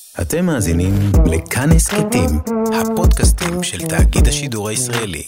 אתם מאזינים לכאן הסכתים, הפודקאסטים של תאגיד השידור הישראלי.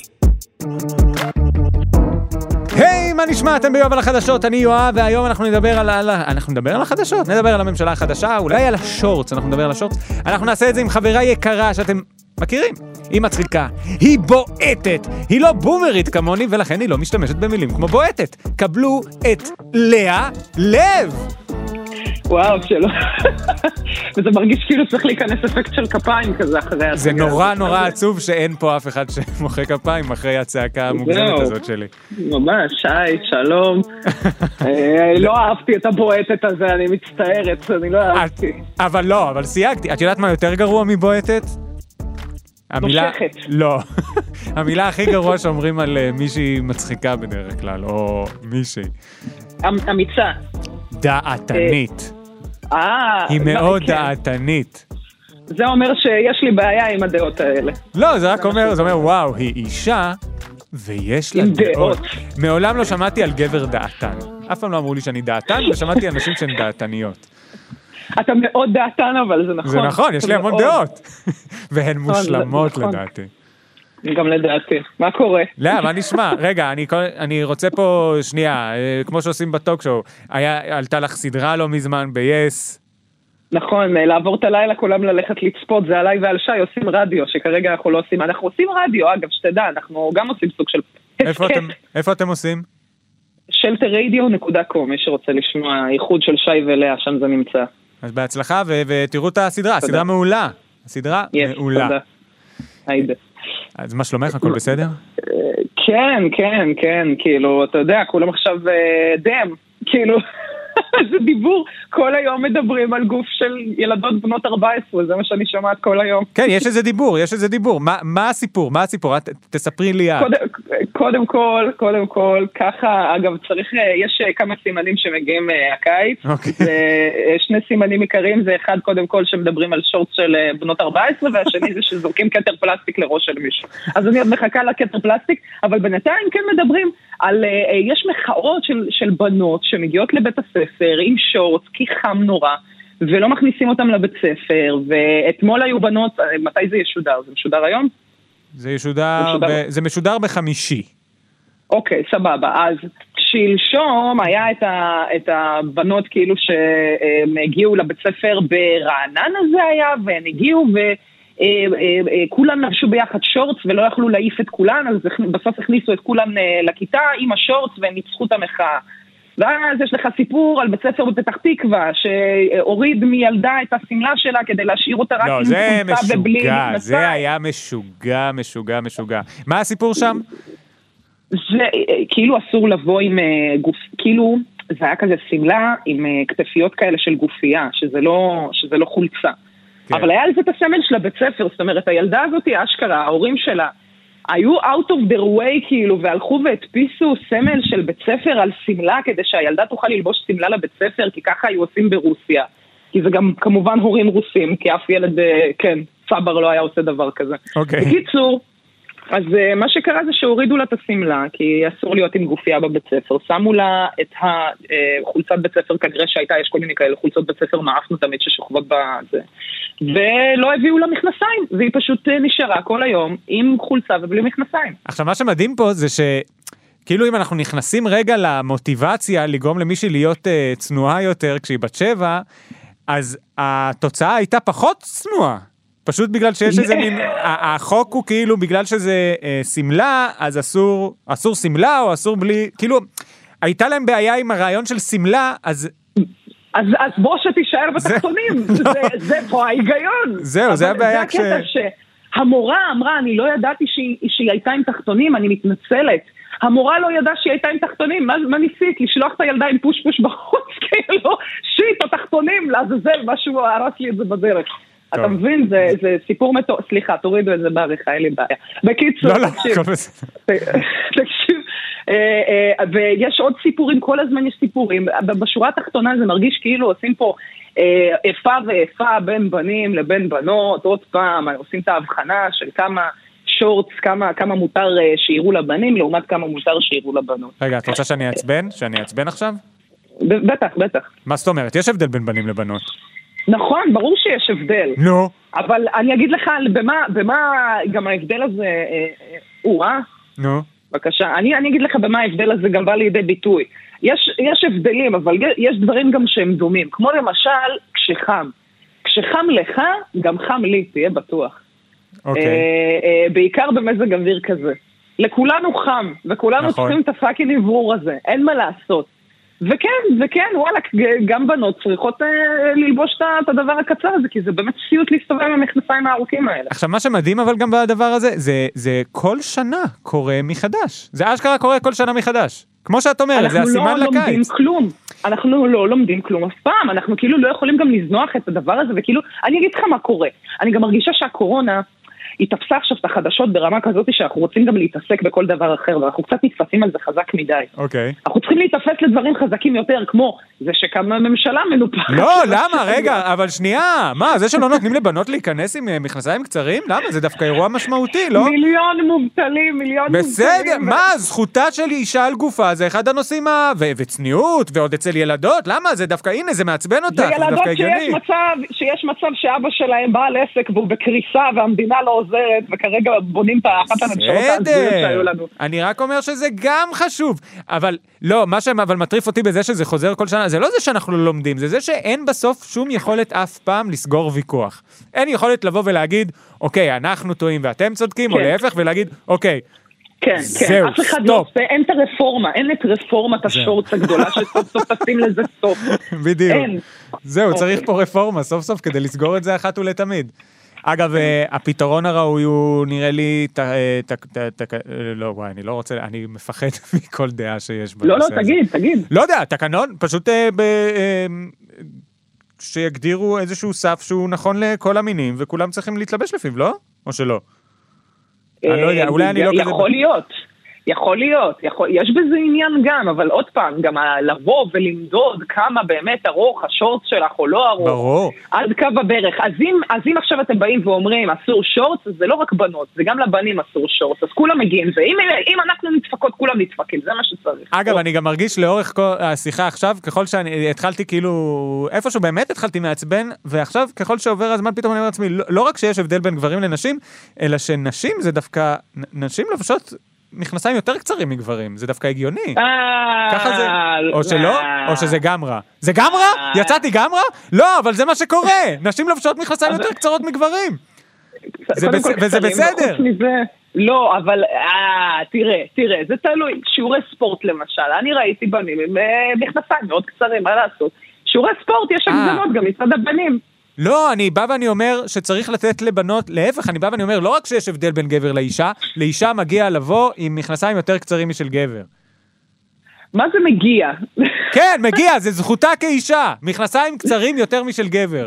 היי, מה נשמע? אתם ביואב על החדשות, אני יואב, והיום אנחנו נדבר על החדשות, נדבר על הממשלה החדשה, אולי על השורטס, אנחנו נדבר על השורטס. אנחנו נעשה את זה עם חברה יקרה שאתם מכירים. היא מצחיקה, היא בועטת, היא לא בומרית כמוני, ולכן היא לא משתמשת במילים כמו בועטת. קבלו את לאה לב. וואו, שלא. וזה מרגיש כאילו צריך להיכנס אפקט של כפיים כזה אחרי הצגה. זה נורא עצוב שאין פה אף אחד שמוחא כפיים אחרי הצעקה המוגזמת הזאת שלי. ממש, שי, שלום. לא אהבתי את הבועטת הזה, אני מצטערת, אני לא אהבתי. אבל סייגתי. את יודעת מה יותר גרוע מבועטת? נושכת. לא. המילה הכי גרוע שאומרים על מישהי מצחיקה בדרך כלל, או מישהי. אמיצה. דעתנית. היא מאוד דעתנית. זה אומר שיש לי בעיה עם הדעות האלה. לא, זה רק אומר, זה אומר, וואו, היא אישה, ויש לה דעות. מעולם לא שמעתי על גבר דעתן. אף פעם לא אמרו לי שאני דעתן, ושמעתי אנשים שהן דעתניות. אתה מאוד דעתן, אבל זה נכון. זה נכון, יש לי המון דעות. והן מושלמות לדעתי. גם לדעתי. מה קורה? לא, מה נשמע? רגע, אני רוצה פה שנייה, כמו שעושים בטוק שואו, עלתה לך סדרה לא מזמן ב-yes. נכון, לעבור את הלילה כולם ללכת לצפות, זה עליי ועל שי, עושים רדיו, שכרגע אנחנו לא עושים, אנחנו עושים רדיו, אגב, שתדע, אנחנו גם עושים סוג של איפה אתם עושים? shelterradio.com, מי שרוצה לשמוע, איחוד של שי ולאה, שם זה נמצא. אז בהצלחה, ותראו את הסדרה, הסדרה מעולה. הסדרה מעולה. תודה. היידה. אז מה שלומך? הכל בסדר? כן, כאילו, אתה יודע, כולם עכשיו דם, כאילו, זה דיבור, כל היום מדברים על גוף של ילדות בנות 14, זה מה שאני שומעת כל היום. כן, יש איזה דיבור, מה הסיפור? תספרי לי. קודם כל, ככה, אגב, יש כמה סימנים שמגיעים הקיץ, שני סימנים עיקריים, זה אחד קודם כל שמדברים על שורט של בנות 14, והשני זה שזורקים קטר פלסטיק לראש של מישהו. אז אני עוד מחכה לקטר פלסטיק, אבל בינתיים כן מדברים על, יש מחאות של בנות שמגיעות לבית הספר עם שורט, כי חם נורא, ולא מכניסים אותם לבית ספר, ואתמול היו בנות, מתי זה ישודר? זה משודר היום? זה משודר בחמישי. אוקיי, סבבה. אז שלשום היה את הבנות כאילו שהם הגיעו לבית ספר ברעננה זה היה, והן הגיעו וכולם לבשו ביחד שורטס ולא יכלו להעיף את כולן, אז בסוף הכניסו את כולם לכיתה עם השורטס והם ניצחו את המחאה. ואז יש לך סיפור על בית ספר בפתח תקווה, שהוריד מילדה את הסמלה שלה כדי להשאיר אותה רק עם חולצה ובלי מכנסיים. זה היה משוגע. מה הסיפור שם? זה כאילו אסור לבוא עם גוף, כאילו זה היה כזה סמלה עם כתפיות כאלה של גופייה, שזה לא חולצה. כן. אבל היה על זה את הסמל של הבית ספר, זאת אומרת, הילדה הזאת היא אשכרה, ההורים שלה, היו out of their way כאילו, והלכו והדפיסו סמל של בית ספר על סמלה, כדי שהילדה תוכל ללבוש סמלה לבית ספר, כי ככה היו עושים ברוסיה. כי זה גם כמובן הורים רוסים, כי אף ילד, כן, סבר לא היה עושה דבר כזה. אוקיי. בקיצור, אז מה שקרה זה שהורידו לה את הסמלה, כי אסור להיות עם גופייה בבית ספר, שמו לה את החולצת בית ספר, כנראה שהייתה, יש כל מיני כאלה, חולצות בית ספר מעפנו תמיד ששוכבות בזה, ולא הביאו לה מכנסיים, והיא פשוט נשארה כל היום עם חולצה ובלי מכנסיים. עכשיו מה שמדהים פה זה כאילו אם אנחנו נכנסים רגע למוטיבציה לגרום למישהי להיות צנועה יותר כשהיא בת 7, אז התוצאה הייתה פחות צנועה. פשוט בגלל שיש איזה מין, החוק הוא כאילו בגלל שזה סמלה, אז אסור סמלה או אסור בלי, כאילו, הייתה להם בעיה עם הרעיון של סמלה, אז בוא שתישאר בתחתונים, זה פה ההיגיון. זהו, זה הבעיה כש... זה הקטע שהמורה אמרה, אני לא ידעתי שהיא הייתה עם תחתונים, אני מתנצלת. המורה לא ידעה שהיא הייתה עם תחתונים, מה ניסית? לשלוח את הילדה עם פוש בחוץ, כאילו, שיט, התחתונים, לעזאזל, משהו הרס לי את זה בדרך. אתה מבין, זה סיפור סליחה, תורידו את זה בעריכה, אין לי בעיה. בקיצור, תקשיב, ויש עוד סיפורים, כל הזמן יש סיפורים, בשורה התחתונה זה מרגיש כאילו עושים פה איפה ואיפה בין בנים לבין בנות, עוד פעם, עושים את ההבחנה של כמה שורטס, כמה מותר שיראו לבנים, לעומת כמה מותר שיראו לבנות. רגע, את רוצה שאני אעצבן? שאני אעצבן עכשיו? בטח. מה זאת אומרת? יש הבדל בין בנים לבנות. נכון, ברור שיש הבדל. נו. אבל אני אגיד לך במה גם ההבדל הזה נו. בבקשה, אני אגיד לך במה ההבדל הזה גם בא לידי ביטוי. יש הבדלים, אבל יש דברים גם שהם דומים. כמו למשל, כשחם לך, גם חם לי, תהיה בטוח. בעיקר במזג אוויר כזה. לכולנו חם, וכולנו צריכים את הפאקינג עברור הזה. אין מה לעשות. וכן, וואלה, גם בנות צריכות ללבוש את הדבר הקצר הזה, כי זה באמת סיוט להסתובב עם המכנסיים הארוכים האלה. עכשיו, מה שמדהים אבל גם בדבר הזה, זה כל שנה קורה מחדש. זה אשכרה קורה כל שנה מחדש. כמו שאת אומרת, זה הסימן לקיץ. אנחנו לא לומדים כלום אף פעם, אנחנו כאילו לא יכולים גם לזנוח את הדבר הזה, וכאילו, אני אגיד לך מה קורה. אני גם מרגישה שהקורונה היא תפסה עכשיו את החדשות ברמה כזאת שאנחנו רוצים גם להתעסק בכל דבר אחר, ואנחנו קצת נתפסים על זה חזק מדי. אוקיי. אנחנו צריכים להתאפס לדברים חזקים יותר, כמו זה שקמה ממשלה מנופחת. לא, למה? רגע, אבל שנייה. מה, זה שלא נותנים לבנות להיכנס עם מכנסיים קצרים? למה? זה דווקא אירוע משמעותי, לא? מיליון מובטלים. בסדר, מה? זכותה של אישה על גופה, זה אחד הנושאים וצניעות, ועוד אצל ילדות, למה? זה דווקא, הנה, זה מעצבן אותך, זה דווקא הגיוני. שיש מצב שאבא שלהם בעל עסק והוא בקריסה והמדינה לא עוזרת, וכרגע בונים את אחת הממשלות האדירות שהיו לנו. אני רק אומר שזה גם חשוב, אבל לא, מה אבל מטריף אותי בזה שזה חוזר כל שנה, זה לא זה שאנחנו לא לומדים, זה זה שאין בסוף שום יכולת אף פעם לסגור ויכוח. אין יכולת לבוא ולהגיד, אוקיי, אנחנו טועים ואתם צודקים, או להפך, ולהגיד, אוקיי, זהו, אף אחד לא עושה, אין את הרפורמה, אין את רפורמת השורץ הגדולה שסוף סוף תשים לזה סוף. בדיוק. זהו, צריך פה רפורמה סוף סוף כדי לסגור את זה אחת ולתמיד. אגב, הפתרון הראוי הוא נראה לי, לא, וואי, אני לא רוצה, אני מפחד מכל דעה שיש בנושא הזה. לא, תגיד. לא יודע, תקנון, פשוט שיגדירו איזשהו סף שהוא נכון לכל המינים, וכולם צריכים להתלבש לפיו, לא? או שלא? אני לא יודע, אולי אני לא כזה... יכול להיות, יש בזה עניין גם, אבל עוד פעם, גם לבוא ולמדוד כמה באמת ארוך השורט שלך או לא ארוך, ברור. עד קו הברך. אז אם עכשיו אתם באים ואומרים אסור שורט, זה לא רק בנות, זה גם לבנים אסור שורט, אז כולם מגיעים, ואם אנחנו נדפקות, כולם נדפקים, זה מה שצריך. אגב, אני גם מרגיש לאורך השיחה עכשיו, ככל שאני התחלתי כאילו, איפשהו באמת התחלתי מעצבן, ועכשיו ככל שעובר הזמן פתאום אני אומר לעצמי, לא רק שיש הבדל בין גברים לנשים, אלא שנשים זה דווקא, נשים לבשות מכנסיים יותר קצרים מגברים, זה דווקא הגיוני. ככה זה, או שלא, או שזה גם רע. זה גם רע? יצאתי גם רע? לא, אבל זה מה שקורה. נשים לבשות מכנסיים יותר קצרות מגברים. וזה בסדר. לא, אבל, תראה, זה תלוי. שיעורי ספורט למשל, אני ראיתי בנים עם מכנסיים מאוד קצרים, מה לעשות? שיעורי ספורט יש הגזמות גם מצד הבנים. לא, אני בא ואני אומר שצריך לתת לבנות, להפך, אני בא ואני אומר, לא רק שיש הבדל בין גבר לאישה, לאישה מגיע לבוא עם מכנסיים יותר קצרים משל גבר. מה זה מגיע? כן, מגיע, זה זכותה כאישה, מכנסיים קצרים יותר משל גבר.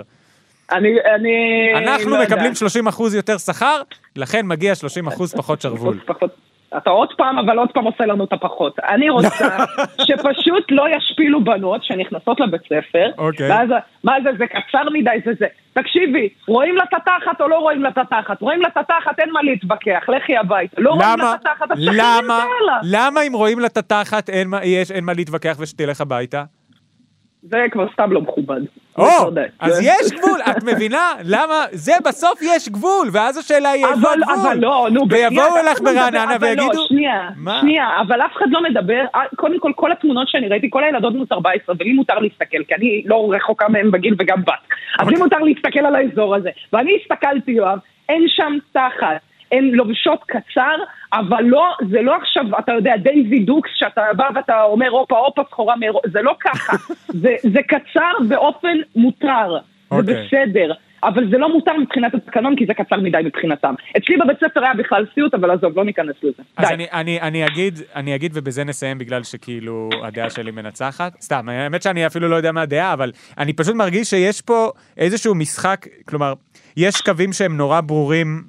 אנחנו מקבלים 30% יותר שכר, לכן מגיע 30% פחות שרוול. אתה עוד פעם עושה לנו את הפחות. אני רוצה שפשוט לא ישפילו בנות שנכנסות לבית ספר, ואז, מה זה קצר מדי, זה. תקשיבי, רואים לתתחת או לא רואים לתתחת? רואים לתתחת, אין מה להתווכח, לכי הביתה. לא רואים לתתחת, אז שכי נמצא לה. למה אם רואים לתתחת אין מה להתווכח ושתלך הביתה? זה כבר סתם לא מכובד. אז יש גבול, את מבינה? למה? זה בסוף יש גבול, ואז השאלה היא איפה הגבול. אבל לא, נו, ויבואו אליך ברעננה ויגידו... שנייה, אבל אף אחד לא מדבר, קודם כל התמונות שאני ראיתי, כל הילדות מותר 14, ולי מותר להסתכל, כי אני לא רחוקה מהם בגיל וגם בת. אז לי מותר להסתכל על האזור הזה. ואני הסתכלתי, יואב, אין שם תחת. הן לובשות קצר, אבל לא, זה לא עכשיו, אתה יודע, דייזי דוקס, שאתה בא ואתה אומר, אופה, סחורה, זה לא ככה. זה קצר באופן מותר. זה בסדר. אבל זה לא מותר מבחינת התקנון, כי זה קצר מדי מבחינתם. אצלי בבית ספר היה בכלל סיוט, אבל עזוב, לא ניכנס לזה. אז אני אגיד, ובזה נסיים, בגלל שכאילו הדעה שלי מנצחת. סתם, האמת שאני אפילו לא יודע מה הדעה, אבל אני פשוט מרגיש שיש פה איזשהו משחק, כלומר, יש קווים שהם נורא ברורים,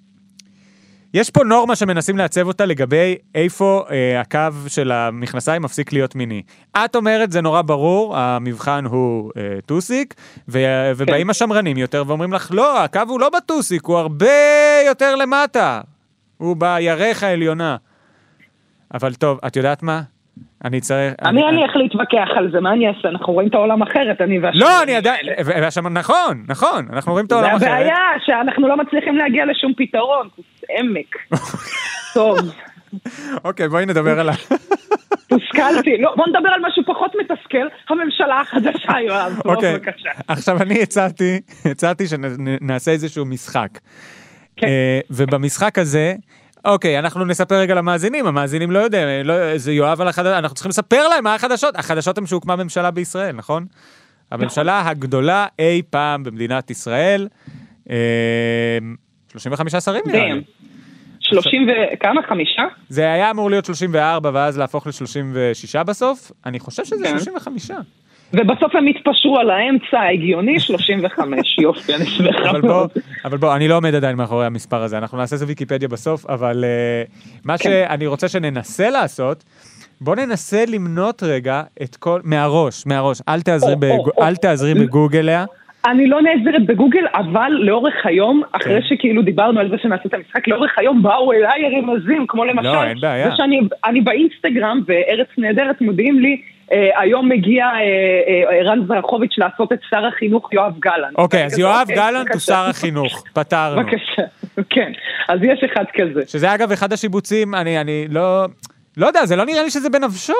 יש פה נורמה שמנסים לעצב אותה לגבי איפה הקו של המכנסיים מפסיק להיות מיני. את אומרת, זה נורא ברור, המבחן הוא טוסיק, ובאים השמרנים יותר ואומרים לך, לא, הקו הוא לא בטוסיק, הוא הרבה יותר למטה. הוא בירך העליונה. אבל טוב, את יודעת מה? אני צריך... אני איך להתווכח על זה, מה אני אעשה? אנחנו רואים את העולם אחרת, אני והשם. לא, אני עדיין... נכון, אנחנו רואים את העולם אחרת. זה הבעיה, שאנחנו לא מצליחים להגיע לשום פתרון, עמק. טוב. אוקיי, בואי נדבר על תוסכלתי. לא, בוא נדבר על משהו פחות מתסכל, הממשלה החדשה, יואב. אוקיי, עכשיו אני הצעתי שנעשה איזשהו משחק. ובמשחק הזה, אוקיי, אנחנו נספר רגע למאזינים, המאזינים לא יודעים, זה יואב על החדשות, אנחנו צריכים לספר להם מה החדשות, החדשות הם שהוקמה ממשלה בישראל, נכון? הממשלה הגדולה אי פעם במדינת ישראל, 35 שרים נראה לי. 30 וכמה? 5? זה היה אמור להיות 34 ואז להפוך ל-36 בסוף, אני חושב שזה 35. ובסוף הם התפשרו על האמצע ההגיוני 35, יופי, אני שמחה. אבל בוא, אני לא עומד עדיין מאחורי המספר הזה, אנחנו נעשה זה ויקיפדיה בסוף, אבל מה שאני רוצה שננסה לעשות, בוא ננסה למנות רגע את כל, מהראש, אל תעזרי בגוגליה. אני לא נעזרת בגוגל, אבל לאורך היום, אחרי שכאילו דיברנו על זה שנעשה את המשחק, לאורך היום באו אליי רמזים, כמו למשל, לא, אין בעיה. אני באינסטגרם, וארץ נהדרת מודיעים לי, היום מגיע ערן זרחוביץ' לעשות את שר החינוך יואב גלנט. אוקיי, אז יואב גלנט הוא שר החינוך, פתרנו. בבקשה, כן, אז יש אחד כזה. שזה אגב אחד השיבוצים, אני לא יודע, זה לא נראה לי שזה בנפשו.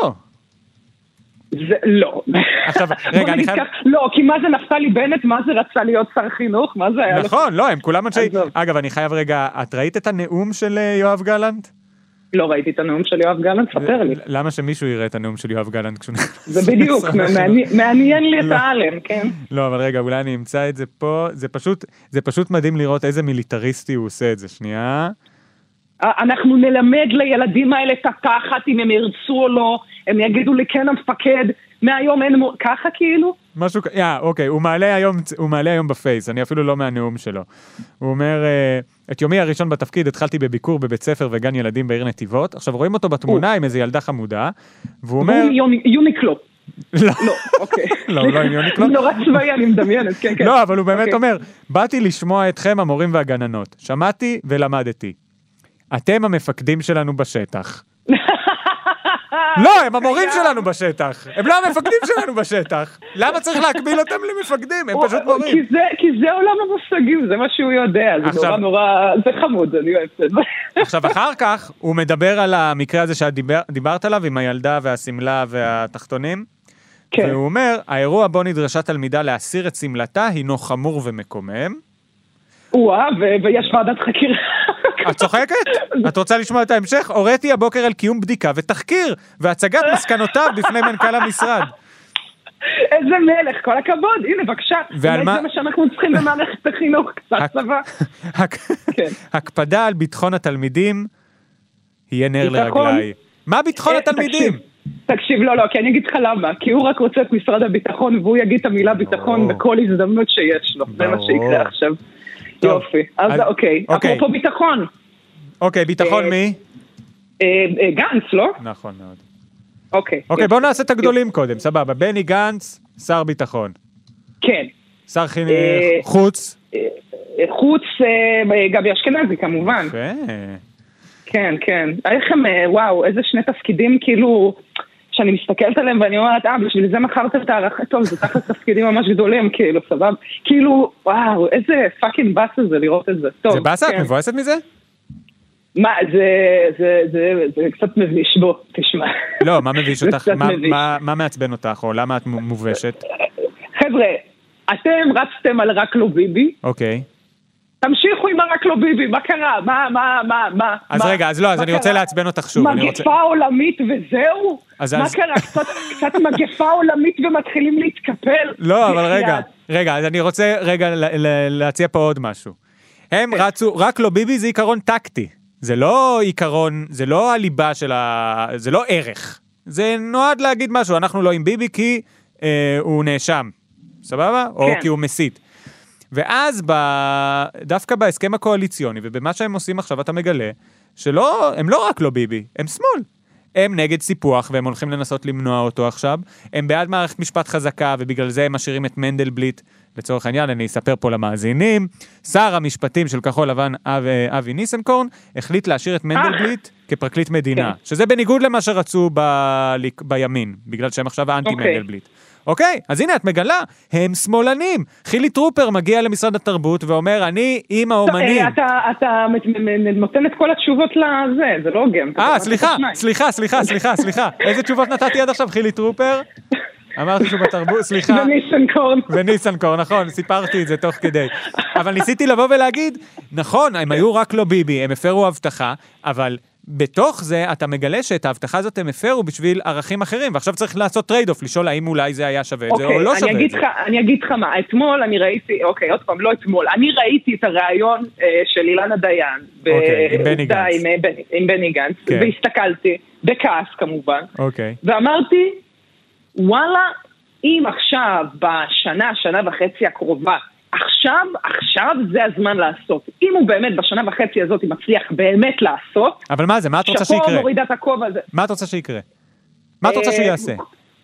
זה לא. עכשיו, רגע, אני חייב... לא, כי מה זה נפתלי בנט, מה זה רצה להיות שר חינוך, מה זה היה... נכון, לא, הם כולם אנשי... אגב, אני חייב רגע, את ראית את הנאום של יואב גלנט? לא ראיתי את הנאום של יואב גלנט, ספר לי. למה שמישהו יראה את הנאום של יואב גלנט כשהוא... זה בדיוק, מעניין לי את העלם, כן. לא, אבל רגע, אולי אני אמצא את זה פה, זה פשוט מדהים לראות איזה מיליטריסטי הוא עושה את זה, שנייה. אנחנו נלמד לילדים האלה את התחת, אם הם ירצו או לא, הם יגידו לי כן המפקד, מהיום אין ככה כאילו? משהו, אוקיי, הוא מעלה היום בפייס, אני אפילו לא מהנאום שלו. הוא אומר, את יומי הראשון בתפקיד התחלתי בביקור בבית ספר וגן ילדים בעיר נתיבות, עכשיו רואים אותו בתמונה עם איזו ילדה חמודה, והוא אומר... יוניקלו. לא, אוקיי. לא עם יוניקלו. נורא צבאי, אני מדמיינת, כן, כן. לא, אבל הוא באמת אומר, באתי לשמוע אתכם המורים והגננות, שמעתי ולמדתי. אתם המפקדים שלנו בשטח. לא, הם המורים שלנו בשטח. הם לא המפקדים שלנו בשטח. למה צריך להקביל אותם למפקדים? הם פשוט מורים. כי זה עולם המושגים, זה מה שהוא יודע. זה נורא, זה חמוד, אני אוהבת את זה. עכשיו, אחר כך, הוא מדבר על המקרה הזה שאת דיברת עליו, עם הילדה והסמלה והתחתונים. כן. והוא אומר, האירוע בו נדרשה תלמידה להסיר את סמלתה, הינו חמור ומקומם. ויש ועדת חקירה. את צוחקת? את רוצה לשמוע את ההמשך? הוריתי הבוקר על קיום בדיקה ותחקיר, והצגת מסקנותיו בפני מנכ"ל המשרד. איזה מלך, כל הכבוד, הנה בבקשה. זה מה שאנחנו צריכים במערכת החינוך, קצת צבא. הקפדה על ביטחון התלמידים, יהיה נר לרגליי. מה ביטחון התלמידים? תקשיב, לא, כי אני אגיד לך למה, כי הוא רק רוצה את משרד הביטחון, והוא יגיד את המילה ביטחון בכל הזדמנות שיש לו, זה מה שיקרה עכשיו. יופי, אז אוקיי, אפרופו ביטחון. אוקיי, ביטחון מי? גנץ, לא? נכון מאוד. אוקיי, בואו נעשה את הגדולים קודם, סבבה, בני גנץ, שר ביטחון. כן. שר חוץ? חוץ, גבי אשכנזי כמובן. כן, כן. איך הם, וואו, איזה שני תפקידים כאילו... שאני מסתכלת עליהם ואני אומרת, בשביל זה מכרת את הערכה, טוב, זה תחת תפקידים ממש גדולים, כאילו, סבב, כאילו, וואו, איזה פאקינג באס זה לראות את זה, טוב. זה באס? את מבואסת מזה? מה, זה קצת מביש, בוא, תשמע. לא, מה מביש אותך? מה מעצבן אותך, או למה את מובשת? חבר'ה, אתם רצתם על רק לא ביבי. אוקיי. תמשיכו עם הרק לא ביבי, מה קרה? מה? אז רגע, אז אני רוצה לעצבן אותך שוב. מגפה עולמית וזהו? מה קרה? קצת מגפה עולמית ומתחילים להתקפל? לא, אבל רגע, אז אני רוצה רגע להציע פה עוד משהו. הם רצו, רק לא ביבי זה עיקרון טקטי. זה לא עיקרון, זה לא הליבה זה לא ערך. זה נועד להגיד משהו, אנחנו לא עם ביבי כי הוא נאשם. סבבה? או כי הוא מסית. ואז דווקא בהסכם הקואליציוני, ובמה שהם עושים עכשיו אתה מגלה, הם לא רק לא ביבי, הם שמאל. הם נגד סיפוח, והם הולכים לנסות למנוע אותו עכשיו. הם בעד מערכת משפט חזקה, ובגלל זה הם משאירים את מנדלבליט. לצורך העניין, אני אספר פה למאזינים. שר המשפטים של כחול לבן, אבי ניסנקורן, החליט להשאיר את מנדלבליט. כפרקליט מדינה, שזה בניגוד למה שרצו בימין, בגלל שהם עכשיו האנטי מנדלבליט. אוקיי, אז הנה את מגלה, הם שמאלנים. חילי טרופר מגיע למשרד התרבות ואומר, אני עם האומנים. אתה נותן את כל התשובות לזה, זה לא הוגן. סליחה. איזה תשובות נתתי עד עכשיו, חילי טרופר? אמרתי שהוא בתרבות, סליחה. וניסנקורן, נכון, סיפרתי את זה תוך כדי. אבל ניסיתי לבוא ולהגיד, נכון, הם היו רק לא ביבי, הם הפרו הבטחה, אבל בתוך זה אתה מגלה שאת ההבטחה הזאת הם הפרו בשביל ערכים אחרים, ועכשיו צריך לעשות טרייד-אוף, לשאול האם אולי זה היה שווה את זה או לא שווה את זה. אני אגיד לך מה, אתמול אני ראיתי, עוד פעם, לא אתמול, אני ראיתי את הראיון של אילנה דיין, עם בני גנץ, והסתכלתי, בכעס כמובן, ואמרתי, וואלה, אם עכשיו, שנה וחצי הקרובה, עכשיו זה הזמן לעשות. אם הוא באמת בשנה וחצי הזאת מצליח באמת לעשות, אבל מה זה? מה את רוצה שיקרה? שפה מורידת הכובע הזה. מה את רוצה שיקרה? מה את רוצה שהוא יעשה?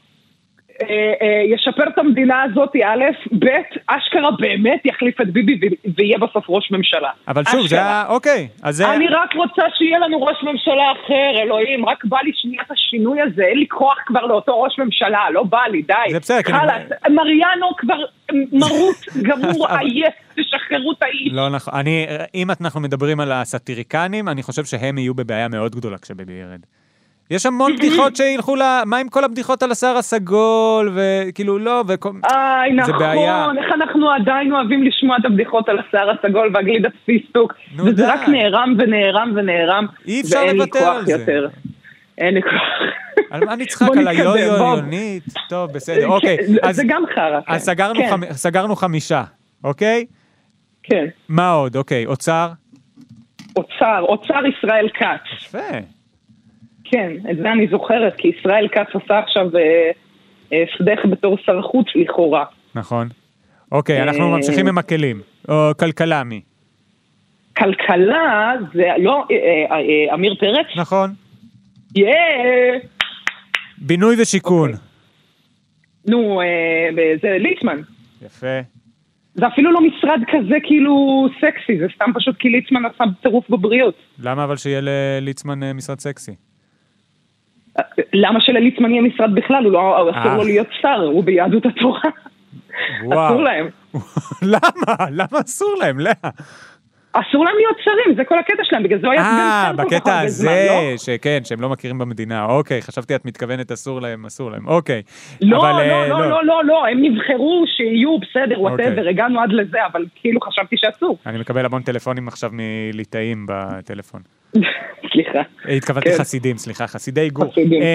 ישפר את המדינה הזאת, א', ב', אשכרה באמת יחליף את ביבי ויהיה בסוף ראש ממשלה. אבל שוב, זה היה, אוקיי. אני רק רוצה שיהיה לנו ראש ממשלה אחר, אלוהים, רק בא לי שניית השינוי הזה, אין לי כוח כבר לאותו ראש ממשלה, לא בא לי, די. זה בסדר. מריאנו כבר מרות, גמור, עייף, תשחררו את האיש. לא נכון, אם אנחנו מדברים על הסטיריקנים, אני חושב שהם יהיו בבעיה מאוד גדולה כשביבי ירד. יש המון בדיחות שילכו מה עם כל הבדיחות על השיער הסגול, וכאילו לא, זה בעיה. נכון, איך אנחנו עדיין אוהבים לשמוע את הבדיחות על השיער הסגול והגליד הפיסטוק, וזה רק נערם ונערם ונערם, אי אפשר לוותר על זה. אין לי כוח. על מה נצחק? על היו-יונית? טוב, בסדר, אוקיי. זה גם חרא. אז סגרנו 5, אוקיי? כן. מה עוד? אוקיי, אוצר ישראל כץ. יפה. כן, את זה אני זוכרת, כי ישראל כץ עשה עכשיו סדך בתור שר חוץ לכאורה. נכון. אוקיי, אנחנו ממשיכים עם הכלים. או כלכלה מי? כלכלה זה לא אמיר פרץ? נכון. בינוי ושיכון. נו, זה ליצמן. יפה. זה אפילו לא משרד כזה כאילו סקסי, זה סתם פשוט כי ליצמן עשה טירוף בבריאות. למה אבל שיהיה לליצמן משרד סקסי? למה שלליצמן יהיה משרד בכלל? הוא לא אסור לו להיות שר, הוא ביהדות התורה. אסור להם. למה אסור להם? אסור להם להיות שרים, זה כל הקטע שלהם, בגלל זה היה סגן שר. בקטע הזה, שכן, שהם לא מכירים במדינה. אוקיי, חשבתי את מתכוונת אסור להם, אוקיי. לא, הם נבחרו שיהיו בסדר, whatever, הגענו עד לזה, אבל כאילו חשבתי שאסור. אני מקבל המון טלפונים עכשיו מליטאים בטלפון. סליחה. התכוונתי חסידים, סליחה, חסידי גור.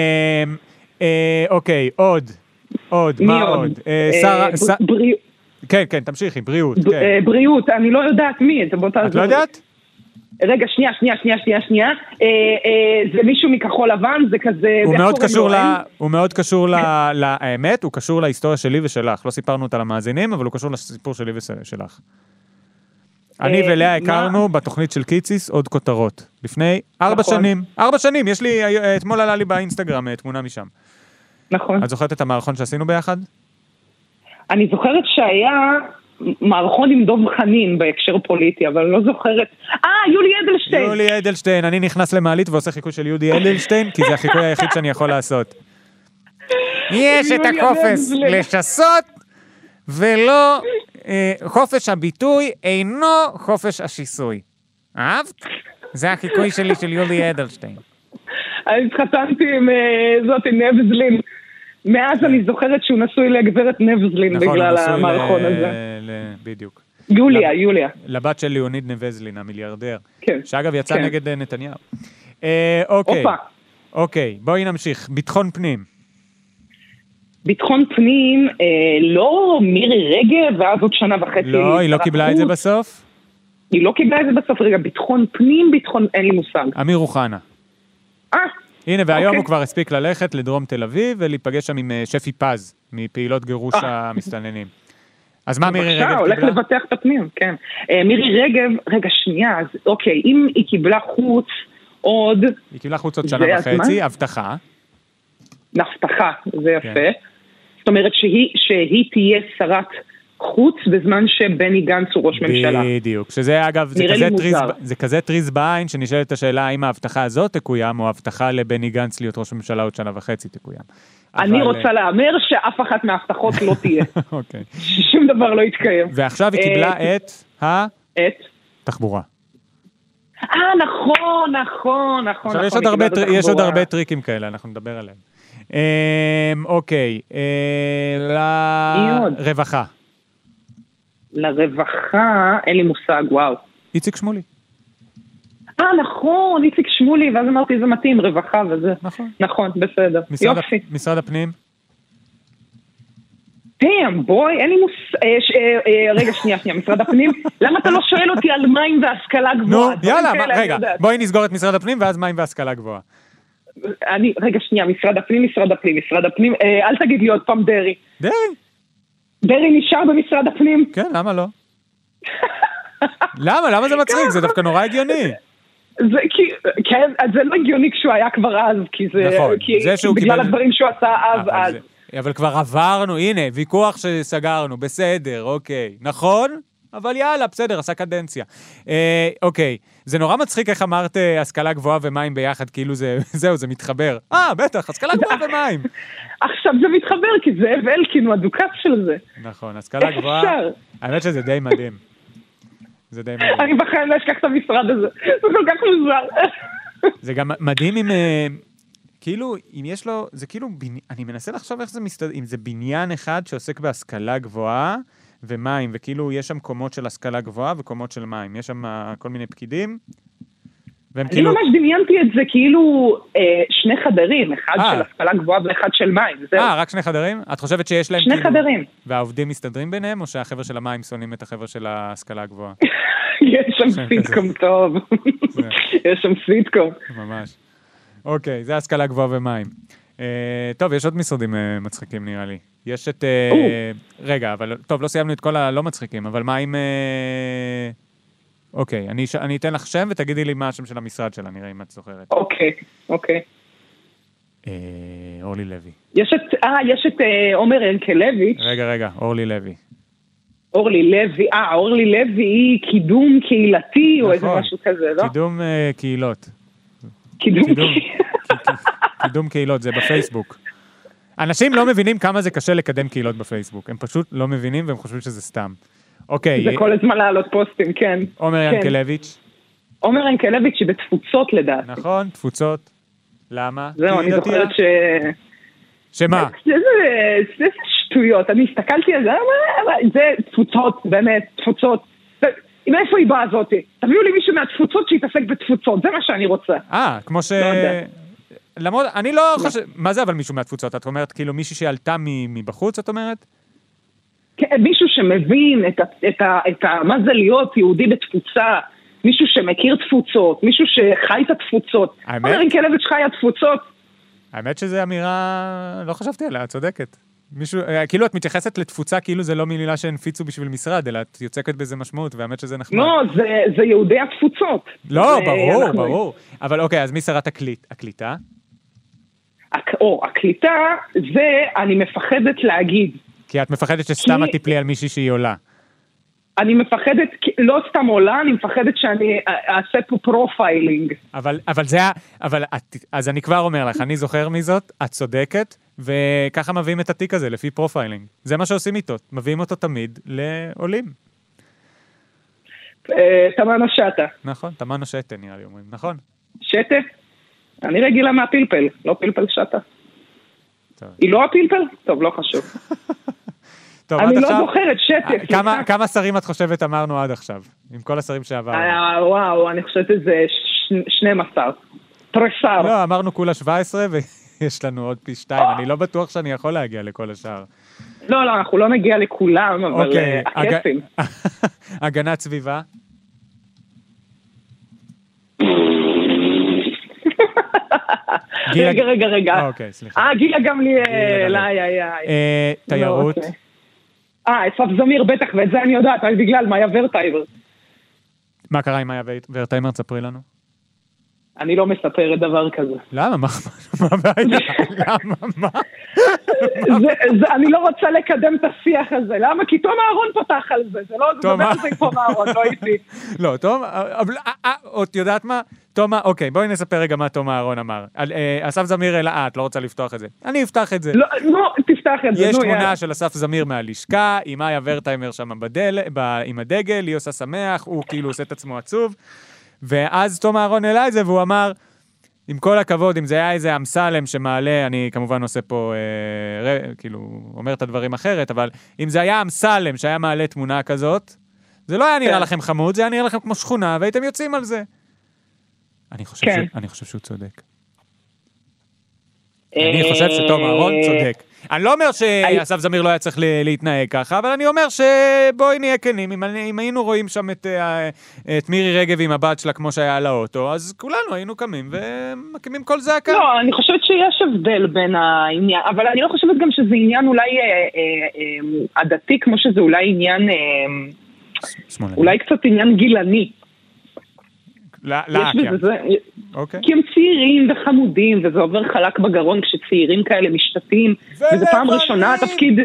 אוקיי, עוד, מה עוד? בריאות. כן, תמשיכי, בריאות. בריאות, אני לא יודעת מי. את לא יודעת? רגע, שנייה. זה מישהו מכחול לבן, זה כזה... הוא מאוד קשור לאמת, הוא קשור להיסטוריה שלי ושלך. לא סיפרנו אותה למאזינים, אבל הוא קשור לסיפור שלי ושלך. אני ולאה הכרנו בתוכנית של קיציס עוד כותרות. לפני 4 שנים. 4 שנים, יש לי, אתמול עלה לי באינסטגרם תמונה משם. נכון. את זוכרת את המערכון שעשינו ביחד? אני זוכרת שהיה מערכון עם דוב חנין בהקשר פוליטי, אבל לא זוכרת... יולי אדלשטיין, אני נכנס למעלית ועושה חיקוי של יולי אדלשטיין, כי זה החיקוי היחיד שאני יכול לעשות. יש את החופש לשסות, ולא... חופש הביטוי אינו חופש השיסוי. אהבת? זה החיקוי שלי של יולי אדלשטיין. אני התחתנתי עם זאת, עם נבזלין. מאז אני זוכרת שהוא נשוי לגברת נבזלין בגלל המערכון הזה. בדיוק. יוליה. לבת של ליאוניד נבזלין, המיליארדר. כן. שאגב יצא נגד נתניהו. אוקיי, בואי נמשיך. ביטחון פנים. ביטחון פנים, לא מירי רגב, ואז עוד 1.5 שנה. לא, היא לא קיבלה את זה בסוף? היא לא קיבלה את זה בסוף. רגע, ביטחון פנים, אין לי מושג. אמיר אוחנה. הנה, והיום הוא כבר הספיק ללכת לדרום תל אביב, ולהיפגש שם עם שפי פז, מפעילות גירוש המסתננים. אז מה מירי רגב קיבלה? הולך לבטח את הפנים, כן. מירי רגב, רגע, שנייה, אז אוקיי, אם היא קיבלה חוץ עוד... היא קיבלה חוץ עוד 1.5 שנה, הבטחה. הבטחה, זה יפה. זאת אומרת שהיא תהיה שרת חוץ בזמן שבני גנץ הוא ראש ממשלה. בדיוק, שזה אגב, זה כזה טריז בעין, שנשאלת השאלה האם ההבטחה הזאת תקוים, או ההבטחה לבני גנץ להיות ראש ממשלה עוד 1.5 שנה תקוים. אני רוצה לאמר שאף אחת מההבטחות לא תהיה. אוקיי. שום דבר לא יתקיים. ועכשיו היא קיבלה את תחבורה. נכון. עכשיו יש עוד הרבה טריקים כאלה, אנחנו נדבר עליהם. אוקיי, לרווחה. לרווחה, אין לי מושג, וואו. איציק שמולי. נכון, איציק שמולי, ואז אמרתי, זה מתאים, רווחה וזה. נכון, בסדר. יופי. משרד הפנים? בואי, אין לי רגע, שנייה, משרד הפנים, למה אתה לא שואל אותי על מים והשכלה גבוהה? נו, יאללה, רגע, בואי נסגור את משרד הפנים, ואז מים והשכלה גבוהה. רגע, שנייה, משרד הפנים, אל תגיד לי עוד פעם דרי. דרי נשאר במשרד הפנים? כן, למה לא? למה זה מצחיק? זה דווקא נורא הגיוני. כן, זה לא הגיוני כשהוא היה כבר אז, כי זה בגלל הדברים שהוא עשה אז. אבל כבר עברנו, הנה, ויכוח שסגרנו, בסדר, אוקיי. נכון? אבל יאללה, בסדר, עשה קדנציה. אוקיי, זה נורא מצחיק איך אמרת השכלה גבוהה ומים ביחד, כאילו זהו, זה מתחבר. בטח, השכלה גבוהה ומים. עכשיו זה מתחבר, כי זה אלקין הוא הדוקס של זה. נכון, השכלה גבוהה, האמת שזה די מדהים. זה די מדהים. אני בחיים לא אשכח את המשרד הזה, זה כל כך מוזר. זה גם מדהים אם... כאילו, אם יש לו, זה כאילו, אני מנסה לחשוב איך זה מסתדר, אם זה בניין אחד שעוסק בהשכלה גבוהה ומים, וכאילו יש שם קומות של השכלה גבוהה וקומות של מים, יש שם כל מיני פקידים, והם כאילו... אני ממש דמיינתי את זה כאילו 2 חדרים, אחד של השכלה גבוהה ואחד של מים, זהו. רק 2 חדרים? את חושבת שיש להם 2 חדרים. והעובדים מסתדרים ביניהם, או שהחבר'ה של המים שונאים את החבר'ה של ההשכלה הגבוהה? יש שם סיטקום טוב. יש שם סיטקום. ממש. אוקיי, זה השכלה גבוהה ומים. טוב, יש עוד משרדים מצחיקים נראה לי. יש את... רגע, אבל טוב, לא סיימנו את כל הלא מצחיקים, אבל מה עם... אוקיי, אני אתן לך שם ותגידי לי מה השם של המשרד שלה, נראה אם את זוכרת. אוקיי. אורלי לוי. יש את עומר ינקלביץ'. רגע, אורלי לוי. אורלי לוי היא קידום קהילתי או איזה משהו כזה, לא? קידום קהילות. קידום קהילות, זה בפייסבוק. אנשים לא מבינים כמה זה קשה לקדם קהילות בפייסבוק. הם פשוט לא מבינים והם חושבים שזה סתם. אוקיי. זה כל הזמן לעלות פוסטים, כן. עומר ינקלביץ'. עומר ינקלביץ' היא בתפוצות לדעת. נכון, תפוצות. למה? זהו, אני זוכרת שמה? זה שטויות. אני הסתכלתי על זה, זה תפוצות, באמת, תפוצות. מאיפה היא באה הזאת? תביאו לי מישהו מהתפוצות שיתעסק בתפוצות, זה מה שאני רוצה. כמו ש... למרות, אני לא חושב... מה זה אבל מישהו מהתפוצות? את אומרת כאילו מישהי שעלתה מבחוץ, את אומרת? כן, מישהו שמבין מה זה להיות יהודי בתפוצה, מישהו שמכיר תפוצות, מישהו שחי את התפוצות. עומר ינקלביץ' חי התפוצות. האמת שזו אמירה... לא חשבתי עליה, את צודקת. מישהו, כאילו את מתייחסת לתפוצה כאילו זה לא מילה שהנפיצו בשביל משרד, אלא את יוצקת בזה משמעות, והאמת שזה נחמד. לא, זה יהודי התפוצות. לא, ברור. אבל אוקיי, אז מי שרת הקליטה? הקליטה, זה אני מפחדת להגיד. כי את מפחדת שסתם את תיפלי על מישהי שהיא עולה. אני מפחדת, לא סתם עולה, אני מפחדת שאני אעשה פה פרופיילינג. אז אני כבר אומר לך, אני זוכר מזאת, את צודקת, וככה מביאים את התיק הזה לפי פרופיילינג. זה מה שעושים איתו, מביאים אותו תמיד לעולים. תמנו שטה. נכון, תמנו שטה נראה לי אומרים, נכון. שטה? אני רגילה מהפלפל, לא פלפל שטה. היא לא הפלפל? טוב, לא חשוב. טוב, אני לא זוכרת, שטף. כמה שרים את חושבת אמרנו עד עכשיו? עם כל השרים שעברנו. וואו, אני חושבת שזה 12. פרסר. לא, אמרנו כולה 17 ויש לנו עוד פי 2. אני לא בטוח שאני יכול להגיע לכל השאר. לא, אנחנו לא נגיע לכולם, אבל הכיפים. הגנת סביבה? רגע. אוקיי, סליחה. גילה גמליאל. תיירות? אסף זמיר בטח, ואת זה אני יודעת, אבל בגלל מאיה ורטהיימר. מה קרה עם מאיה ורטהיימר? תספרי לנו. אני לא מספרת דבר כזה. למה? מה הבעיה? למה? מה? אני לא רוצה לקדם את השיח הזה. למה? כי תום אהרון פותח על זה. זה לא, זה דבר זה עם תום אהרון, לא איתי. לא, תום, את יודעת מה? אוקיי, בואי נספר רגע מה תום אהרון אמר. אסף זמיר אלא את לא רוצה לפתוח את זה. אני אפתח את זה. לא, תפתח את זה. יש תמונה של אסף זמיר מהלשכה, עם מאיה ורטהיימר שם עם הדגל, היא עושה שמח, הוא כאילו עושה את עצמו עצוב. ואז תום אהרון העלה את זה, והוא אמר, עם כל הכבוד, אם זה היה איזה אמסלם שמעלה, אני כמובן עושה פה, כאילו, אומר את הדברים אחרת, אבל אם זה היה אמסלם שהיה מעלה תמונה כזאת, זה לא היה נראה לכם חמוד, זה היה נראה לכם כמו שכונה, והייתם יוצאים על זה. אני חושב שהוא צודק. אני חושב שתום אהרון צודק. אני לא אומר שאסף זמיר לא היה צריך להתנהג ככה, אבל אני אומר שבואי נהיה כנים, אם היינו רואים שם את מירי רגב עם הבת שלה כמו שהיה על האוטו, אז כולנו היינו קמים ומקימים כל זעקה. לא, אני חושבת שיש הבדל בין העניין, אבל אני לא חושבת גם שזה עניין אולי עדתי, כמו שזה אולי עניין, אולי קצת עניין גילני. כי הם צעירים וחמודים, וזה עובר חלק בגרון כשצעירים כאלה משתתים, וזה פעם ראשונה התפקיד,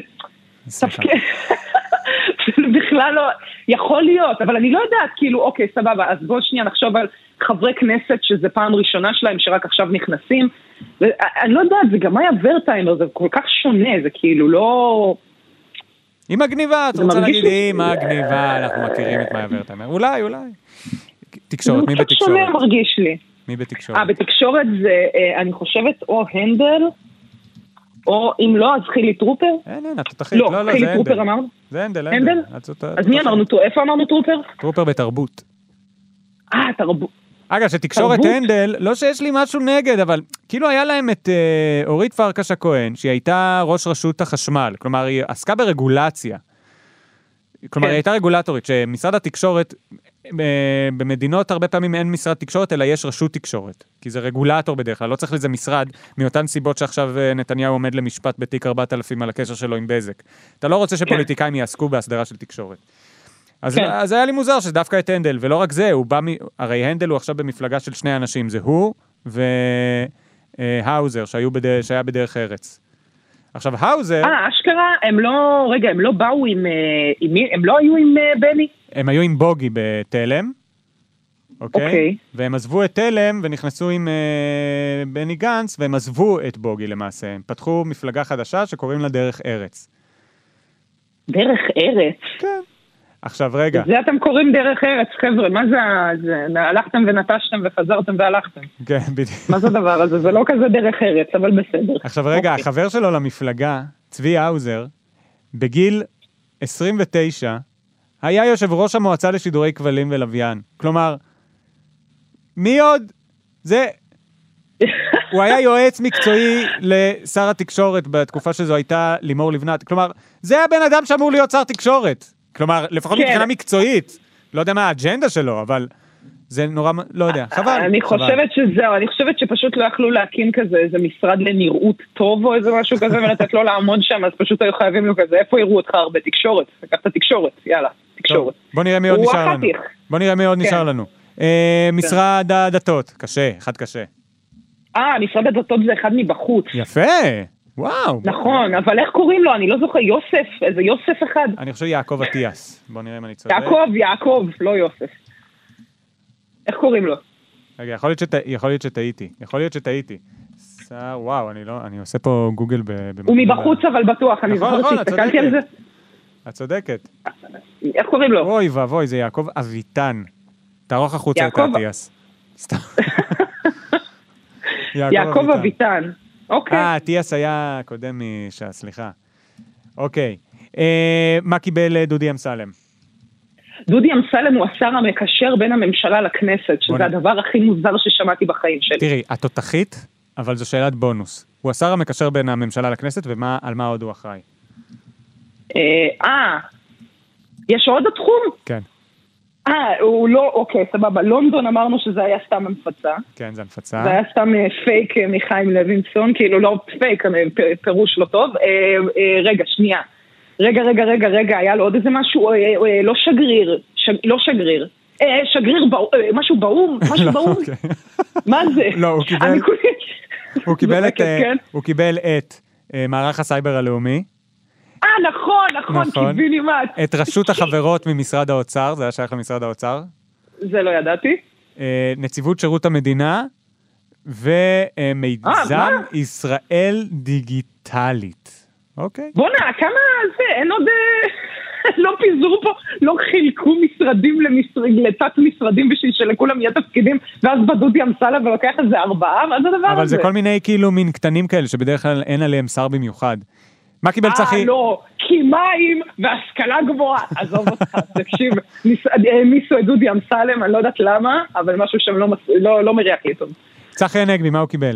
בכלל לא, יכול להיות, אבל אני לא יודעת, כאילו, אוקיי, סבבה, אז בואו שנייה נחשוב על חברי כנסת שזה פעם ראשונה שלהם, שרק עכשיו נכנסים, אני לא יודעת, זה גם מאיה ורטהיימר, זה כל כך שונה, זה כאילו לא... היא מגניבה, את רוצה להגיד, היא מגניבה, אנחנו מכירים את מאיה ורטהיימר, אולי. תקשורת, מי בתקשורת? זה שונה מרגיש לי. מי בתקשורת? בתקשורת זה, אני חושבת, או הנדל, או אם לא, אז חילי טרופר. אין, אתה תחליט. לא, חילי טרופר אמרנו. זה הנדל. אז מי אמרנו? איפה אמרנו טרופר? טרופר בתרבות. תרבות. אגב, שתקשורת הנדל, לא שיש לי משהו נגד, אבל כאילו היה להם את אורית פרקש הכהן, שהיא הייתה ראש רשות החשמל, כלומר, היא עסקה ברגולציה. כלומר, היא הייתה רגולטורית, שמשרד התקשורת, במדינות הרבה פעמים אין משרד תקשורת, אלא יש רשות תקשורת, כי זה רגולטור בדרך כלל, לא צריך לזה משרד, מאותן סיבות שעכשיו נתניהו עומד למשפט בתיק 4000 על הקשר שלו עם בזק. אתה לא רוצה שפוליטיקאים יעסקו בהסדרה של תקשורת. אז היה לי מוזר שדווקא את הנדל, ולא רק זה, הרי הנדל הוא עכשיו במפלגה של שני אנשים, זה הוא והאוזר, שהיה בדרך ארץ. עכשיו, האוזר... אשכרה, הם לא באו הם לא היו עם בני? הם היו עם בוגי בתלם, אוקיי? והם עזבו את תלם ונכנסו עם בני גנץ, והם עזבו את בוגי למעשה. הם פתחו מפלגה חדשה שקוראים לה דרך ארץ. דרך ארץ? כן. עכשיו, רגע. זה אתם קוראים דרך ארץ, חבר'ה, מה זה? הלכתם ונטשתם וחזרתם והלכתם. כן, בדיוק. מה זה הדבר הזה? זה לא כזה דרך ארץ, אבל בסדר. עכשיו, רגע, החבר שלו למפלגה, צבי האוזר, בגיל 29, היה יושב ראש המועצה לשידורי כבלים ולוויין. כלומר, מי עוד? הוא היה יועץ מקצועי לשר התקשורת בתקופה שזו הייתה לימור לבנת. כלומר, זה הבן אדם שאמור להיות שר תקשורת. כלומר, לפחות מבחינה מקצועית. לא יודע מה האג'נדה שלו, אבל זה נורא, לא יודע, חבל. אני חושבת שפשוט לא יכלו להקים כזה, איזה משרד לנראות טוב או איזה משהו כזה, ולתת לו לעמוד שם, אז פשוט היו חייבים לו כזה, איפה יראו אותך הרבה? תקשורת, לקחת תקשורת, יאללה, תקשורת. בוא נראה מי עוד נשאר לנו. משרד הדתות, קשה, אחד קשה. משרד הדתות זה אחד מבחוץ. יפה, וואו. נכון, אבל איך קוראים לו? אני לא זוכר, יוסף, איזה יוסף אחד. אני חושב יעקב אטיאס, בוא נראה אם אני צודק. יעקב, לא יוסף. איך קוראים לו? רגע, יכול להיות שטעיתי. וואו, אני עושה פה גוגל הוא מבחוץ אבל בטוח, אני זוכרת שהסתכלתי על זה. את צודקת. איך קוראים לו? אוי ואבוי, זה יעקב אביטן. תערוך החוצה את אטיאס. יעקב אביטן. אוקיי. אטיאס היה קודם משעה, סליחה. אוקיי. מה קיבל דודי אמסלם? דודי אמסלם הוא השר המקשר בין הממשלה לכנסת, שזה הדבר הכי מוזר ששמעתי בחיים שלי. תראי, את תותחית, אבל זו שאלת בונוס. הוא השר המקשר בין הממשלה לכנסת, ועל מה עוד הוא אחראי? יש עוד התחום? כן. הוא לא, אוקיי, סבבה. לונדון אמרנו שזה היה סתם הנפצה. כן, זה הנפצה. זה היה סתם פייק מחיים לוינסון, כאילו לא פייק, פירוש לא טוב. רגע, שנייה. רגע, היה לו עוד איזה משהו, לא שגריר, שגריר, משהו באום, מה זה? לא, הוא קיבל את מערך הסייבר הלאומי. נכון, קיבינימט. את רשות החברות ממשרד האוצר, זה היה שייך למשרד האוצר. זה לא ידעתי. נציבות שירות המדינה, ומיזם ישראל דיגיטלית. אוקיי. בונה, כמה זה, אין עוד... לא פיזרו פה, לא חילקו משרדים לתת משרדים בשביל שלכולם יהיה תפקידים, ואז בדודי אמסלם ולוקח איזה 4, מה זה הדבר הזה? אבל זה כל מיני כאילו מין קטנים כאלה, שבדרך כלל אין עליהם שר במיוחד. מה קיבל צחי? לא, כי מים והשכלה גבוהה. עזוב אותך, תקשיב, מיסו את דודי אמסלם, אני לא יודעת למה, אבל משהו שם לא מריח לי טוב. צחי הנגבי, מה הוא קיבל?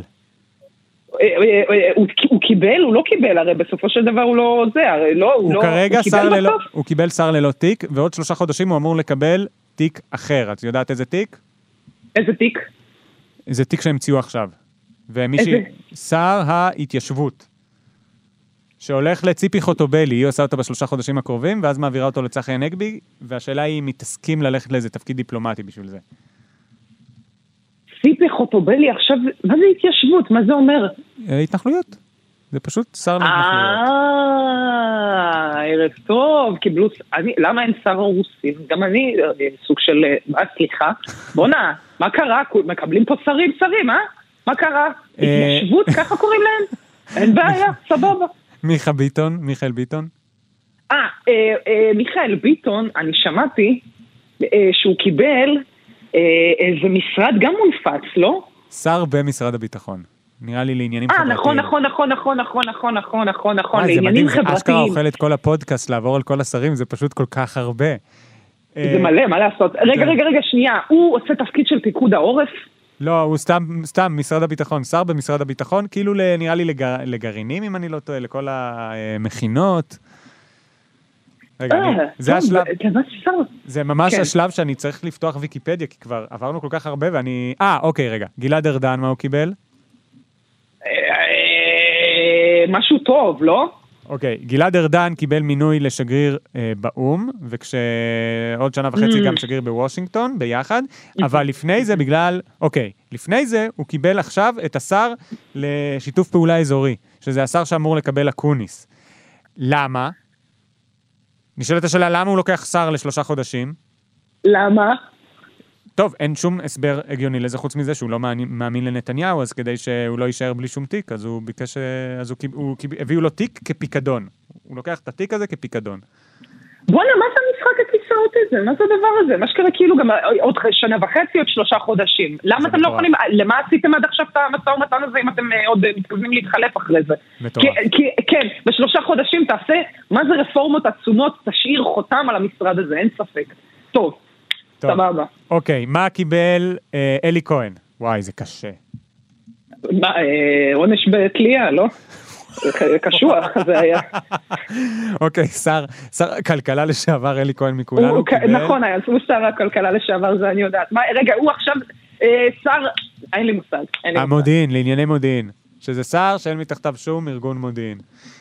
הוא קיבל, הוא לא קיבל, הרי בסופו של דבר הוא לא זה, הרי לא, הוא כרגע הוא קיבל שר ללא תיק, ועוד 3 חודשים הוא אמור לקבל תיק אחר. את יודעת איזה תיק? איזה תיק? איזה תיק שהמציאו עכשיו. שר ההתיישבות. שהולך לציפי חוטובלי, היא עושה אותה ב3 חודשים הקרובים, ואז מעבירה אותו לצחי הנגבי, והשאלה היא אם היא תסכים ללכת לאיזה תפקיד דיפלומטי בשביל זה. ציפי חוטובלי עכשיו, מה זה התיישבות? מה זה אומר? התנחלויות. זה פשוט שר להתנחלויות. ערב טוב, קיבלו... למה אין שר רוסים? גם אני סוג של... סליחה. בונה, מה קרה? מקבלים פה שרים, מה קרה? התיישבות, ככה קוראים להם? אין בעיה, סבבה. מיכאל ביטון? מיכאל ביטון, אני שמעתי שהוא קיבל איזה משרד גם מונפץ, לא? שר במשרד הביטחון. נראה לי לעניינים חברתיים. נכון, לעניינים חברתיים. זה אשכרה אוכל את כל הפודקאסט, לעבור על כל השרים, זה פשוט כל כך הרבה. זה מלא, מה לעשות? רגע, שנייה, הוא עושה תפקיד של פיקוד העורף? לא, הוא סתם משרד הביטחון, שר במשרד הביטחון, כאילו נראה לי לגרעינים, אם אני לא טועה, לכל המכינות. רגע, זה השלב, זה ממש השלב שאני צריך לפתוח ויקיפדיה, כי כבר עברנו כל כך הרבה, ואני... אוקיי, רגע, גלעד ארדן, מה הוא קיבל? משהו טוב, לא? אוקיי, גלעד ארדן קיבל מינוי לשגריר באום, וכשעוד 1.5 שנה גם שגריר בוושינגטון, ביחד, אבל לפני זה לפני זה הוא קיבל עכשיו את השר לשיתוף פעולה אזורי, שזה השר שאמור לקבל אקוניס. למה? נשאלת השאלה, למה הוא לוקח שר ל3 חודשים? למה? טוב, אין שום הסבר הגיוני לזה, חוץ מזה שהוא לא מאמין לנתניהו, אז כדי שהוא לא יישאר בלי שום תיק, אז הוא ביקש, הביאו לו תיק כפיקדון. הוא לוקח את התיק הזה כפיקדון. בוא'נה, מה זה המשחק הכיסאות הזה? מה זה הדבר הזה? מה שקרה כאילו גם עוד 1.5 שנה, עוד 3 חודשים. למה אתם לא יכולים, למה עשיתם עד עכשיו את המשא ומתן הזה, אם אתם עוד מתכוונים להתחלף אחרי זה? כן, ב3 חודשים תעשה, מה זה רפורמות עצומות, תשאיר חותם על המשרד הזה, אין ספק. טוב. סבבה. אוקיי, מה קיבל אלי כהן? וואי, זה קשה. עונש בתלייה, לא? קשוח, זה היה. אוקיי, שר כלכלה לשעבר אלי כהן מכולנו קיבל. נכון, הוא שר הכלכלה לשעבר, זה אני יודעת. רגע, הוא עכשיו שר, אין לי מושג. המודיעין, לענייני מודיעין. שזה שר שאין מתחתיו שום ארגון מודיעין.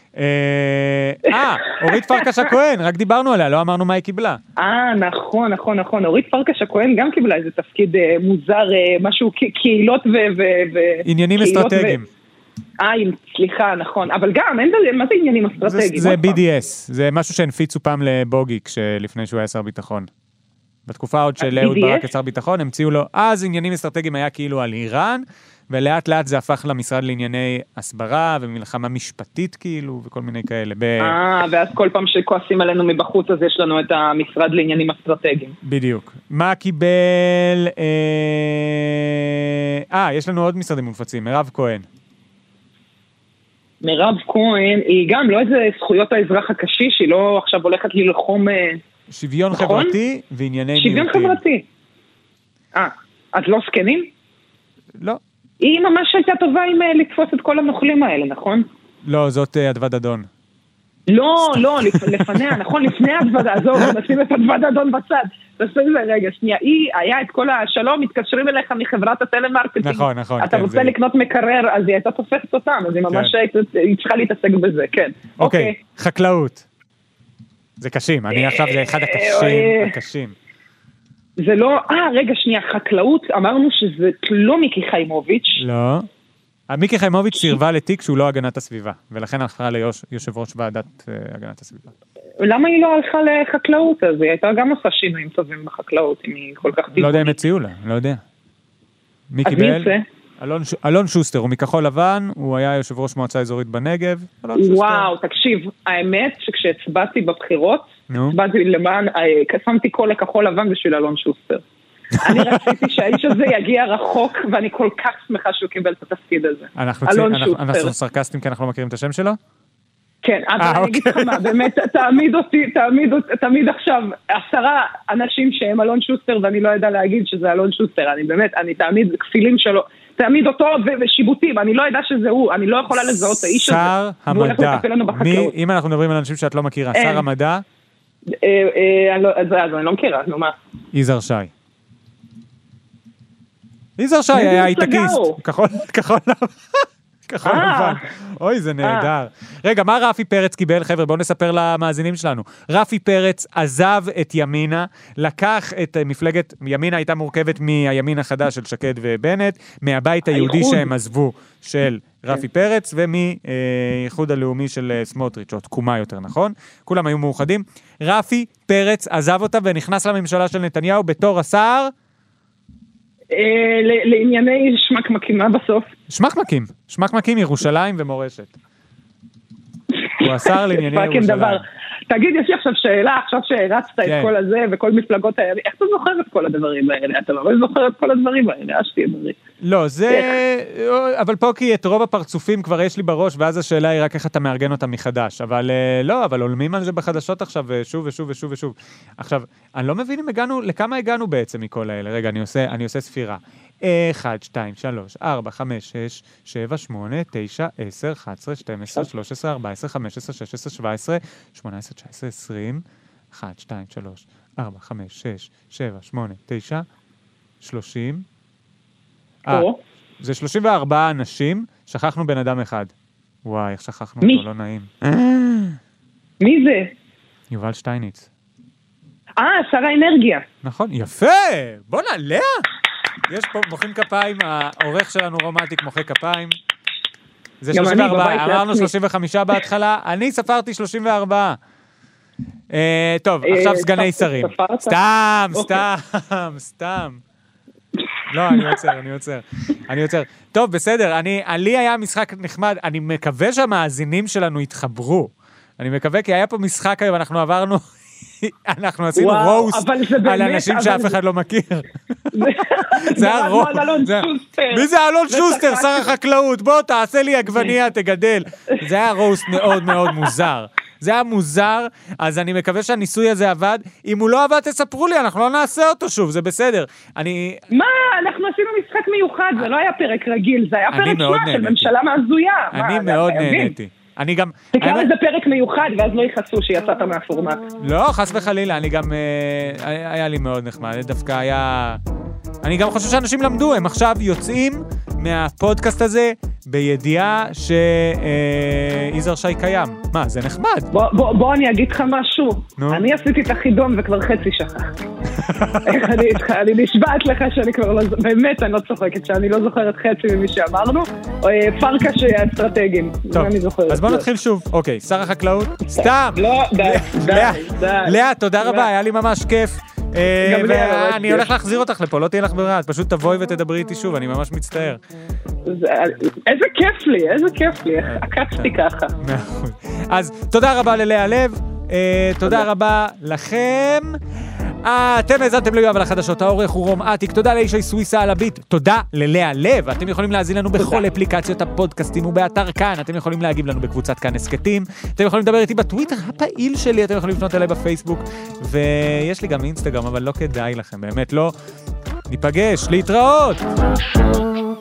אורית פרקש הכהן, רק דיברנו עליה, לא אמרנו מה היא קיבלה. נכון. אורית פרקש הכהן גם קיבלה איזה תפקיד מוזר, משהו קהילות עניינים אסטרטגיים. סליחה, נכון, אבל גם, מה זה עניינים אסטרטגיים? זה BDS, זה משהו שהנפיצו פעם לבוגי, לפני שהוא היה שר ביטחון. בתקופה עוד של אהוד ברק כשר ביטחון, המציאו לו, אז עניינים אסטרטגיים היה כאילו על איראן, ולאט לאט זה הפך למשרד לענייני הסברה, ומלחמה משפטית כאילו, וכל מיני כאלה. ואז כל פעם שכועסים עלינו מבחוץ, אז יש לנו את המשרד לעניינים אסטרטגיים. בדיוק. מה קיבל... יש לנו עוד משרדים מופצים, מירב כהן. מירב כהן, היא גם לא איזה זכויות האזרח הקשיש, היא לא עכשיו הולכת ללחום... שוויון חברתי וענייני מיעוטים. שוויון חברתי. אז לא סקנים? לא. היא ממש הייתה טובה עם לתפוס את כל הנוכלים האלה, נכון? לא, זאת אדוה דדון. לא, לפניה, נכון, לפני אדוה דדון, נשים את אדוה דדון בצד. תעשו את זה רגע, שנייה, היה את כל השלום, מתקשרים אליך מחברת הטלמרקטינג. נכון. אתה רוצה לקנות מקרר, אז היא הייתה תופסת אותם, אז היא ממש היא צריכה להתעסק בזה, כן. אוקיי, חקלאות. זה קשים, אני עכשיו זה אחד הקשים. זה לא, רגע, שנייה, חקלאות, אמרנו שזה לא מיקי חיימוביץ'. לא. מיקי חיימוביץ' סירבה לתיק שהוא לא הגנת הסביבה, ולכן הלכה ליושב ראש ועדת הגנת הסביבה. למה היא לא הלכה לחקלאות? אז היא הייתה גם עושה שינויים טובים בחקלאות, אם היא כל כך טבעונית. לא יודע אם הציעו לה, לא יודע. מי קיבל? אלון שוסטר, הוא מכחול לבן, הוא היה יושב ראש מועצה אזורית בנגב. וואו, תקשיב, האמת שכשהצבעתי בבחירות, הצבעתי למען, שמתי כל לכחול לבן בשביל אלון שוסטר. אני רציתי שהאיש הזה יגיע רחוק, ואני כל כך שמחה שהוא קיבל את התפקיד הזה. אנחנו סרקסטים כי אנחנו לא מכירים את השם שלו? כן, אבל אני אגיד לך מה, באמת, תעמיד עכשיו 10 אנשים שהם אלון שוסטר, ואני לא יודע להגיד שזה אלון שוסטר, אני תעמיד כפילים שלו, תעמיד אותו ושיבוטים, אני לא יודע שזה הוא, אני לא יכולה לזהות את האיש הזה. שר המדע, אם אנחנו מדברים על אנשים שאת לא מכירה, שר המדע? אז אני לא מכירה, נו מה? יזהר שי. יזהר שי היה איתקיסט, כחול לבן. אוי, זה נהדר. רגע, מה רפי פרץ קיבל? חבר'ה, בואו נספר למאזינים שלנו. רפי פרץ עזב את ימינה, לקח את מפלגת, ימינה הייתה מורכבת מהימין החדש של שקד ובנט, מהבית היהודי שהם עזבו של רפי פרץ, ומייחוד הלאומי של סמוטריץ', או תקומה יותר, נכון? כולם היו מאוחדים. רפי פרץ עזב אותה ונכנס לממשלה של נתניהו בתור השר לענייני שמקמקים, מה בסוף? שמקמקים, ירושלים ומורשת. הוא השר לענייני ירושלים. תגיד, יש לי עכשיו שאלה, עכשיו שהרצת את כל הזה וכל מפלגות האלה, איך אתה זוכר את כל הדברים האלה? אתה לא זוכר את כל הדברים האלה, אשתי דברים. לא, זה... אבל פה כי את רוב הפרצופים כבר יש לי בראש, ואז השאלה היא רק איך אתה מארגן אותם מחדש. אבל לא, אבל עולמים על זה בחדשות עכשיו, שוב ושוב ושוב ושוב. עכשיו, אני לא מבין אם הגענו, לכמה הגענו בעצם מכל האלה. רגע, אני עושה ספירה. 1, 2, 3, 4, 5, 6, 7, 8, 9, 10, 11, 12, 13, 14, 15, 16, 17, 18, 19, 20, 1, 2, 3, 4, 5, 6, 7, 8, 9, 30. זה 34 אנשים, שכחנו בן אדם אחד. וואי, איך שכחנו אותו, לא נעים. מי זה? יובל שטייניץ. שר האנרגיה. נכון, יפה! בוא נעליה! יש פה מוחאים כפיים, העורך שלנו רומנטיק מוחא כפיים. זה 34, אמרנו 35 בהתחלה, אני ספרתי 34. טוב, עכשיו סגני שרים. סתם. לא, אני עוצר. טוב, בסדר, לי היה משחק נחמד, אני מקווה שהמאזינים שלנו יתחברו. אני מקווה, כי היה פה משחק היום, אנחנו עשינו רוסט על אנשים שאף אחד לא מכיר. זה היה רוסט. מי זה אלון שוסטר, שר החקלאות? בוא, תעשה לי עגבנייה, תגדל. זה היה רוסט מאוד מאוד מוזר. זה היה מוזר, אז אני מקווה שהניסוי הזה עבד. אם הוא לא עבד, תספרו לי, אנחנו לא נעשה אותו שוב, זה בסדר. מה? אנחנו עשינו משחק מיוחד, זה לא היה פרק רגיל, זה היה פרק של ממשלה מהזויה. אני מאוד נהניתי. אני גם... תקרא לזה פרק מיוחד, ואז לא יחסו שיצאת מהפורמט. לא, חס וחלילה, אני גם... היה לי מאוד נחמד, דווקא היה... אני גם חושב שאנשים למדו, הם עכשיו יוצאים מהפודקאסט הזה בידיעה שיזהר שי קיים. מה, זה נחמד. בוא אני אגיד לך משהו. אני עשיתי את החידון וכבר חצי שכחתי. אני נשבעת לך שאני כבר לא... באמת, אני לא צוחקת, שאני לא זוכרת חצי ממי שאמרנו. פרקה שהאסטרטגיים. טוב, אז בוא נתחיל שוב. אוקיי, שר החקלאות. סתם! לא, די. לאה, תודה רבה, היה לי ממש כיף. ואני הולך להחזיר אותך לפה, לא תהיה לך ברירה, אז פשוט תבואי ותדברי איתי שוב, אני ממש מצטער. איזה כיף לי, עקצתי ככה. אז תודה רבה ללאה לב, תודה רבה לכם. אתם האזנתם ליואב על החדשות, העורך הוא רום עתיק, תודה לאישי סוויסה על הביט, תודה ללאה לב, אתם יכולים להזין לנו בכל אפליקציות הפודקאסטים ובאתר כאן, אתם יכולים להגיב לנו בקבוצת כאן הסקטים, אתם יכולים לדבר איתי בטוויטר הפעיל שלי, אתם יכולים לפנות אליי בפייסבוק, ויש לי גם אינסטגרם, אבל לא כדאי לכם, באמת לא. ניפגש, להתראות!